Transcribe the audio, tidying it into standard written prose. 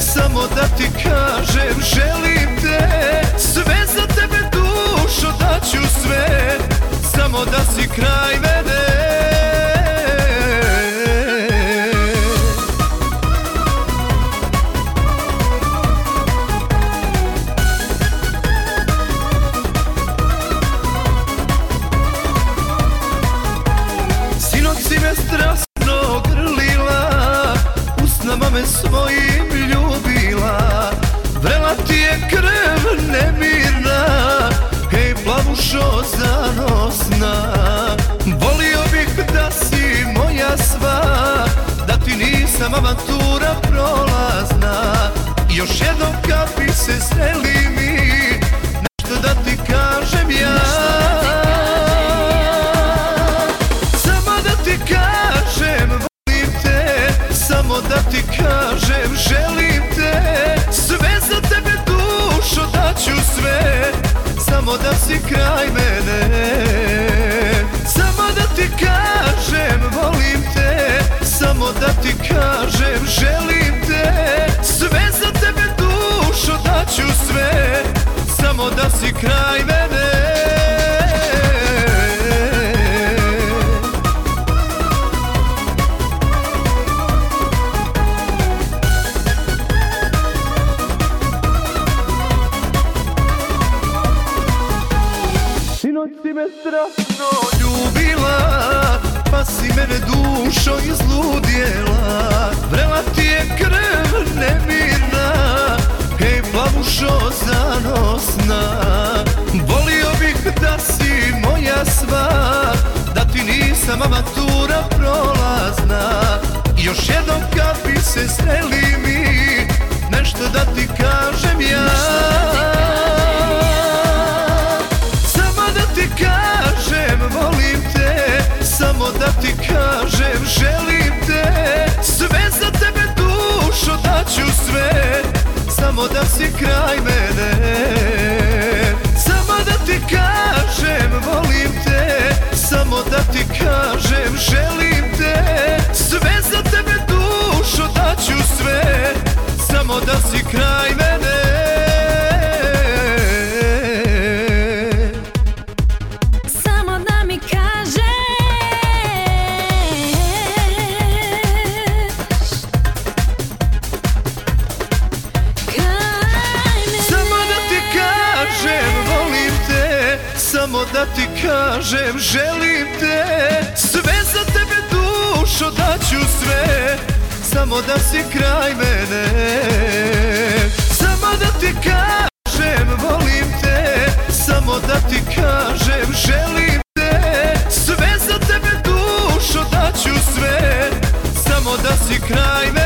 samo da ti kažem želim te. Sve za tebe dušo daću sve, samo da si kraj mene. Sinoć si me strasno grlila, usnama me svojim ljubila. Vrela ti je krv nemirna, hej plavušo zanosna. Volio bih da si moja sva, da ti nisam avantura prolazna. Još jednom kad bi se sreli mi, nešto da ti kažem ja. Samo da ti kažem volim te, samo da ti kažem želim te. Sve za tebe dušo daću sve, samo da si kraj mene. Samo da ti kažem volim te, samo da ti kažem želim te. Sve za tebe dušo daću sve, samo da si kraj mene. Sinoć si me strasno ljubila, pa si mene dušo izludjela. Vrela ti je krv nemirna, hej plavušo zanosna. Volio bih da si moja sva, da ti nisam avantura prolazna. Još jednom kad bi se sreli mi, nešto da ti kažem ja. Volim te, samo da ti kažem želim te. Sve za tebe dušo daću sve, samo da si kraj mene. Samo da ti kažem volim te, samo da ti kažem želim te. Sve za tebe dušo daću sve, samo da si kraj mene. Samo da ti kažem želim te. Sve za tebe dušo daću sve, samo da si kraj mene. Samo da ti kažem volim te, samo da ti kažem želim te. Sve za tebe dušo daću sve, samo da si kraj mene.